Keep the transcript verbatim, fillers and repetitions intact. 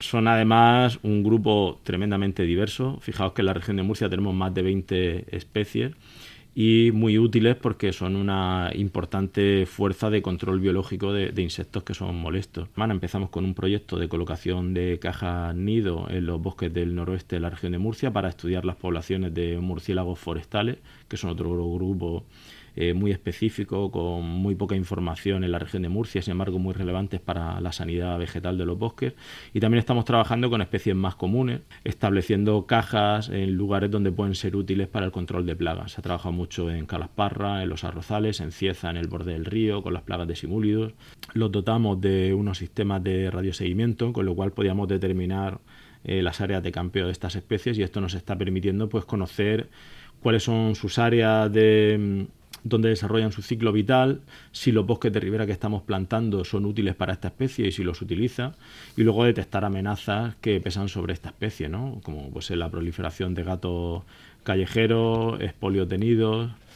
Son además un grupo tremendamente diverso. Fijaos que en la región de Murcia tenemos más de veinte especies y muy útiles porque son una importante fuerza de control biológico de, de insectos que son molestos. Bueno, empezamos con un proyecto de colocación de cajas nido en los bosques del noroeste de la región de Murcia para estudiar las poblaciones de murciélagos forestales, que son otro grupo eh, muy específico, con muy poca información en la región de Murcia, sin embargo muy relevantes para la sanidad vegetal de los bosques. Y también estamos trabajando con especies más comunes, estableciendo cajas en lugares donde pueden ser útiles para el control de plagas. Se ha trabajado mucho en calasparra, en los arrozales, en cieza, en el borde del río, con las plagas de simúlidos. Los dotamos de unos sistemas de radioseguimiento, con lo cual podíamos determinar eh, las áreas de campeo de estas especies, y esto nos está permitiendo pues conocer cuáles son sus áreas de donde desarrollan su ciclo vital, si los bosques de ribera que estamos plantando son útiles para esta especie y si los utiliza, y luego detectar amenazas que pesan sobre esta especie, ¿no? Como pues la proliferación de gatos callejeros, expolios de nidos,